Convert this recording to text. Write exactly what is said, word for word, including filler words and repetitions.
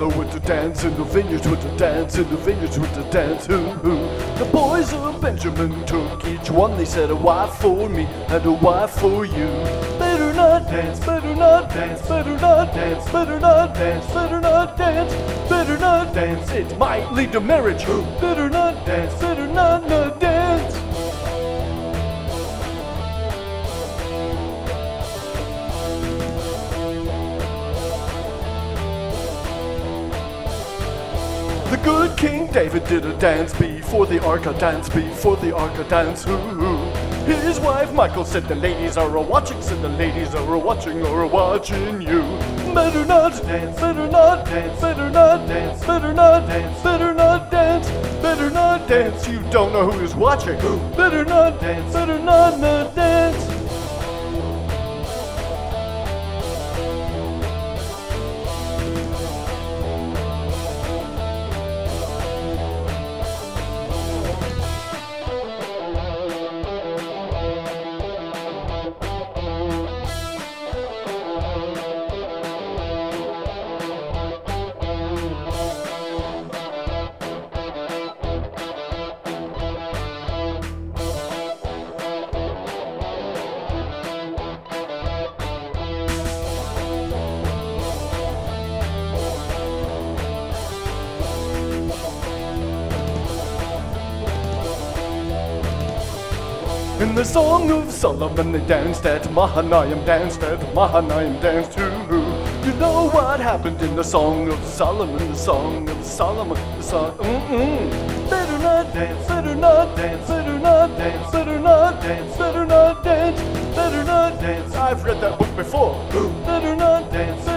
fellow went to dance in the vineyards, went to dance in the vineyards, went to dance. Ooh, ooh. The boys of Benjamin took each one, they said, a wife for me and a wife for you. Better not dance, better not dance, better not dance, better not dance, better not dance, better not dance, it might lead to marriage. Better not dance, better not not dance. The good King David did a dance before the ark, a dance before the ark, a dance. Ooh, ooh. His wife Michael said the ladies are a-watching, said the ladies are a-watching, are a-watching you. Better not dance, better not dance, better not dance, better not dance, better not dance, better not dance, you don't know who's watching. Better not dance, better not not dance. In the Song of Solomon they danced at Mahanaim, danced at Mahanaim, danced too. You know what happened in the Song of Solomon, the Song of Solomon, the song, mm-mm. Better not dance, better not dance, better not dance, better not dance, better not dance, better not dance. I've read that book before. Better not dance.